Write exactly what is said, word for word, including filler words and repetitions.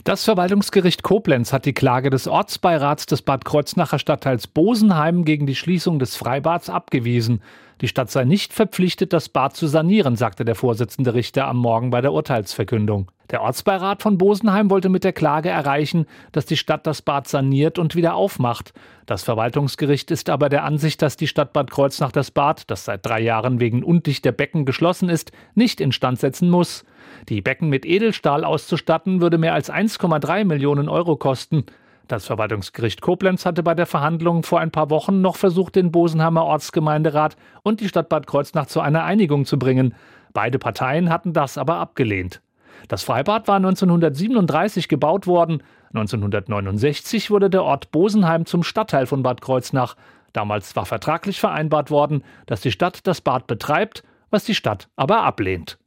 Das Verwaltungsgericht Koblenz hat die Klage des Ortsbeirats des Bad Kreuznacher Stadtteils Bosenheim gegen die Schließung des Freibads abgewiesen. Die Stadt sei nicht verpflichtet, das Bad zu sanieren, sagte der Vorsitzende Richter am Morgen bei der Urteilsverkündung. Der Ortsbeirat von Bosenheim wollte mit der Klage erreichen, dass die Stadt das Bad saniert und wieder aufmacht. Das Verwaltungsgericht ist aber der Ansicht, dass die Stadt Bad Kreuznach das Bad, das seit drei Jahren wegen undichter Becken geschlossen ist, nicht instand setzen muss. Die Becken mit Edelstahl auszustatten, würde mehr als eins Komma drei Millionen Euro kosten. Das Verwaltungsgericht Koblenz hatte bei der Verhandlung vor ein paar Wochen noch versucht, den Bosenheimer Ortsgemeinderat und die Stadt Bad Kreuznach zu einer Einigung zu bringen. Beide Parteien hatten das aber abgelehnt. Das Freibad war neunzehnhundertsiebenunddreißig gebaut worden. neunzehnhundertneunundsechzig wurde der Ort Bosenheim zum Stadtteil von Bad Kreuznach. Damals war vertraglich vereinbart worden, dass die Stadt das Bad betreibt, was die Stadt aber ablehnt.